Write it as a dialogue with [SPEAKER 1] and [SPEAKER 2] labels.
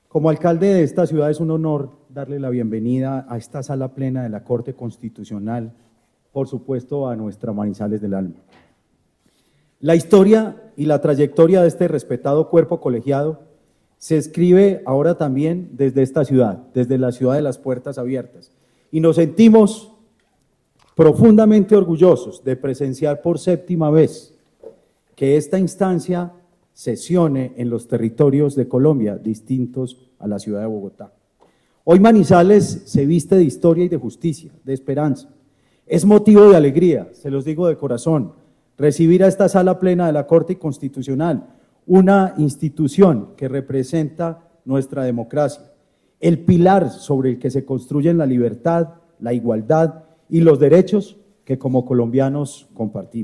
[SPEAKER 1] Como alcalde de esta ciudad es un honor darle la bienvenida a esta sala plena de la Corte Constitucional, por supuesto a nuestra Manizales del Alma. La historia y la trayectoria de este respetado cuerpo colegiado se escribe ahora también desde esta ciudad, desde la ciudad de las puertas abiertas, y nos sentimos profundamente orgullosos de presenciar por séptima vez que esta instancia sesione en los territorios de Colombia distintos a la ciudad de Bogotá. Hoy Manizales se viste de historia y de justicia, de esperanza. Es motivo de alegría, se los digo de corazón, recibir a esta sala plena de la Corte Constitucional, una institución que representa nuestra democracia, el pilar sobre el que se construyen la libertad, la igualdad y los derechos que como colombianos compartimos.